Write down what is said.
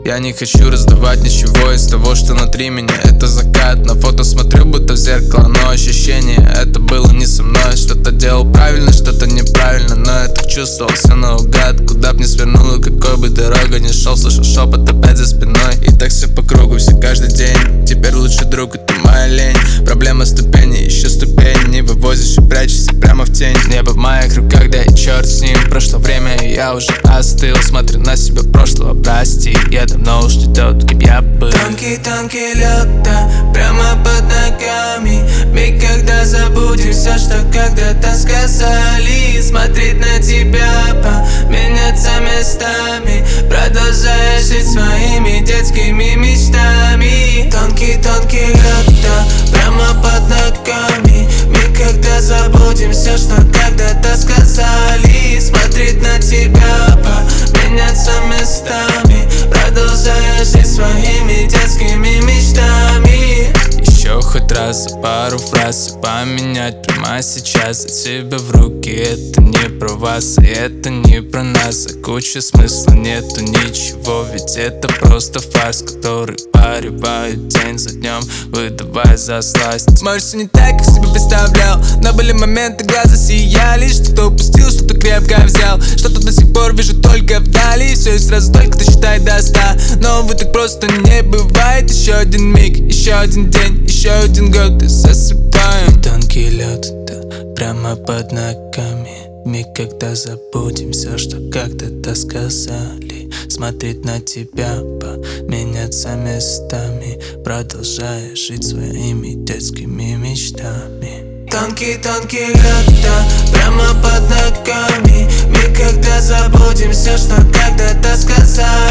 Я не хочу раздавать ничего из того, что внутри меня. Это закат, на фото смотрю, будто в зеркало, но ощущение это было не со мной. Что-то делал правильно, что-то неправильно, но я так чувствовал все наугад. Куда б ни свернула, какой бы дорога ни шел, слышу шепот опять за спиной. И так все по кругу, все каждый день. Теперь лучший друг, это моя лень. Проблема ступени, еще ступень. Не вывозишь и прячешься прямо в тень. Небо в моих руках, да и черт с ним. Прошло время, и я уже остыл. Смотрю на себя прошлого, прости. Я давно уж не тот, кем я был. Тонкий лед, да, прямо под ногами. Миг, когда забудем все, что когда-то сказали. Смотреть на тебя, поменяться местами, продолжая жить своими детскими мечтами. Тонкий лед, да, прямо под ногами. Миг, когда забудем все, что когда-то сказали. Смотреть на тебя, поменяться местами, продолжая жить своими детскими мечтами. Еще хоть раз, пару фраз поменять прямо сейчас. От себя в руки, это не про вас, и это не про нас. А куча смысла нету ничего, ведь это просто фарс, который паривают день за днем, выдавая за сласть. Может, все не так, как себе представлял, но были моменты, глаза сияли. Что-то упустил, что-то крепко взял, что-то до сих пор вижу только вдали. Все и сразу только ты считай до 100, но увы, так просто не бывает. Еще один миг, еще один день, еще один год и засыпаем. Тонкий лед, да, прямо под ногами. Миг, когда забудем все, что когда-то сказали. Смотреть на тебя, поменяться местами, продолжая жить своими детскими мечтами. Тонкий лед, да, прямо под ногами. Миг, когда забудем все, что когда-то сказали.